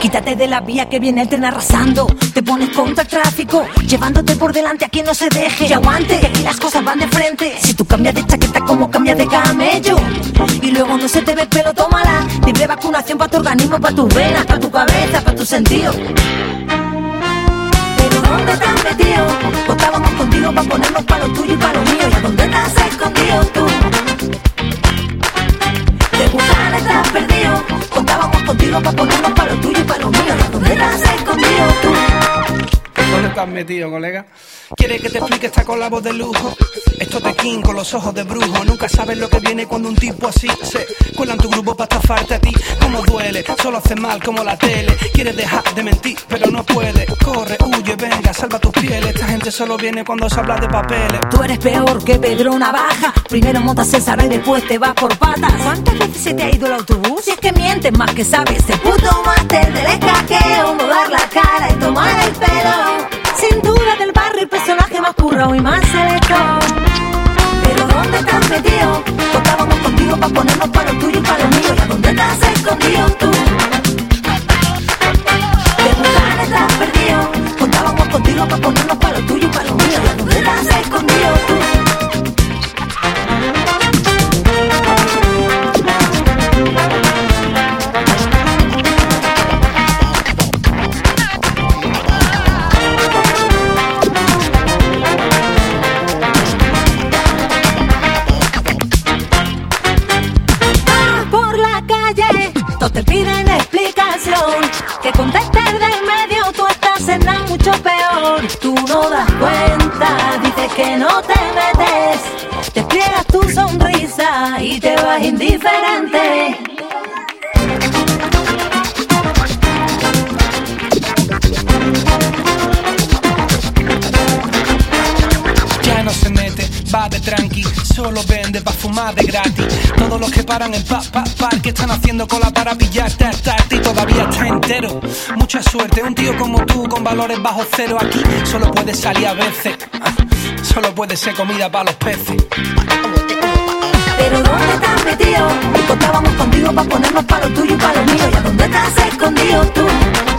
Quítate de la vía que viene el tren arrasando. Te pones contra el tráfico, llevándote por delante a quien no se deje. Y aguante, que aquí las cosas van de frente. Si tú cambias de chaqueta como cambias de camello, y luego no se te ve el pelo, tómala. Libre vacunación para tu organismo, para tus venas, para tu cabeza, para tus sentidos. Pero ¿dónde te has metido? Contábamos contigo para ponernos para lo tuyo y para lo mío. ¿Y a dónde te has escondido tú? De buscar estás perdido. Contábamos contigo para ponernos para lo tuyo y para lo mío. ¿Y a dónde te has escondido tú? ¿Dónde estás metido, colega? ¿Quieres que te explique esta con la voz de lujo? Esto de King con los ojos de brujo. Nunca sabes lo que viene cuando un tipo así se cuela en tu grupo para estafarte a ti. Cómo duele, solo hace mal como la tele. Quieres dejar de mentir, pero no puedes. Corre, huye, venga, salva tus pieles. Esta gente solo viene cuando se habla de papeles. Tú eres peor que Pedro Navaja. Primero montas el Zara y después te vas por patas. ¿Cuántas veces se te ha ido el autobús? Si es que mientes más que sabes. El puto máster del escaqueo, mudar la cara y tomar el pelo. Sin duda del barrio el personaje más currado y más selecto. Pero ¿dónde te has metido? Contábamos contigo para ponernos para lo tuyo y para lo mío. ¿Y a dónde te has escondido tú? De buscar estás perdido. Contábamos contigo para ponernos para lo tuyo y para lo mío. ¿Y a dónde te has escondido tú? Te piden explicación, que contestes de en medio, tú estás en nada mucho peor. Tú no das cuenta, dices que no te metes, despliegas tu sonrisa y te vas indiferente. Ya no se mete, va de tranqui, solo vende pa' fumar de gratis. Todos los que paran en que están haciendo cola para pillarte hasta ti todavía está entero. Mucha suerte, un tío como tú con valores bajo cero aquí solo puede salir a veces. Solo puede ser comida para los peces. Pero ¿dónde te has metido? Contábamos contigo para ponernos para lo tuyo y para lo mío. ¿Y a dónde te has escondido tú?